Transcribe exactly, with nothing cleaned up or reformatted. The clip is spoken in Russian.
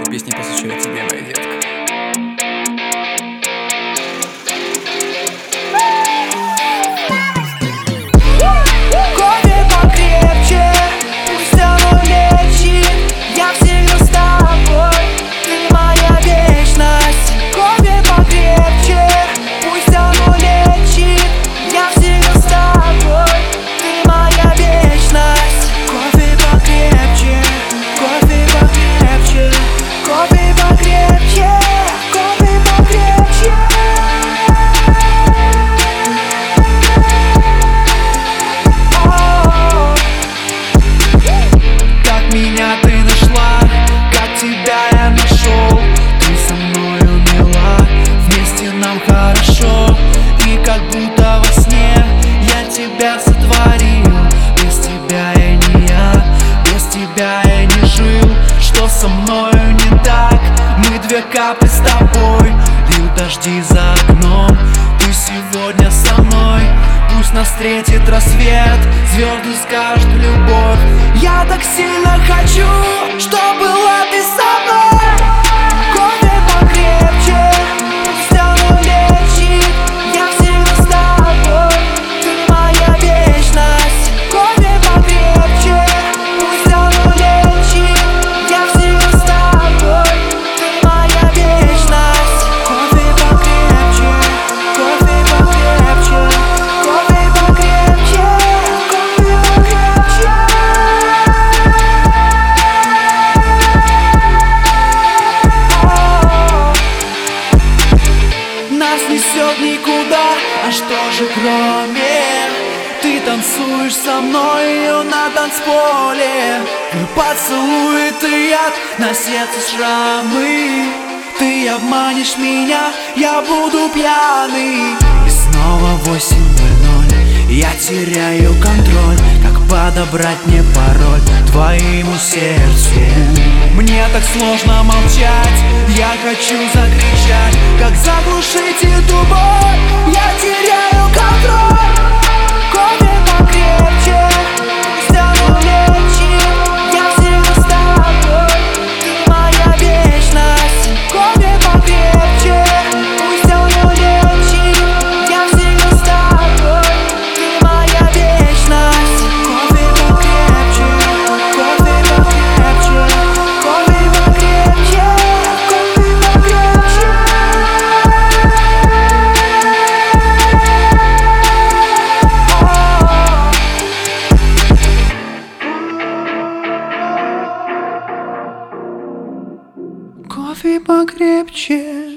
Эта песня посвящает тебе, моя детка. Кофе покрепче, пусть оно лечит. Я всегда с тобой, ты моя вечность. Кофе покрепче, пусть оно лечит. Я всегда с тобой, ты моя вечность. Кофе покрепче, кофе покрепче, кофе покрепче, кофе покрепче. Как меня ты нашла, как тебя я нашел. Ты со мною мила, вместе нам хорошо. И как будто во сне я тебя сотворил. Без тебя я не я, без тебя я не жил. Что со мною не так? Мы две капли с тобой. Льют дожди за окном, ты сегодня со мной. Пусть нас встретит рассвет, звезды скажут любовь. Я так сильно хочу, чтобы была ты со мной. Кофе покрепче, пусть оно лечит. Я всегда с тобой, ты моя вечность. Кофе покрепче, пусть оно лечит. Я всегда с тобой, ты моя вечность. Кофе покрепче, кофе покрепче, кофе покрепче, кофе покрепче. Нас несет никуда, а что же кроме? Ты танцуешь со мною на танцполе. Твой поцелуй, ты яд, на сердце шрамы. Ты обманешь меня, я буду пьяный. И снова восемь ноль ноль, я теряю контроль. Как подобрать мне пароль твоему сердцу? Мне так сложно молчать, я хочу закричать. Как заглушить эту боль? Я теряю контроль. Кофе покрепче, пусть оно лечит. Я всегда с тобой, ты моя вечность. Кофе покрепче, пусть оно лечит. Я всегда с тобой, ты моя вечность. Кофе покрепче, кофе покрепче, кофе покрепче, кофе покрепче. Кофе покрепче.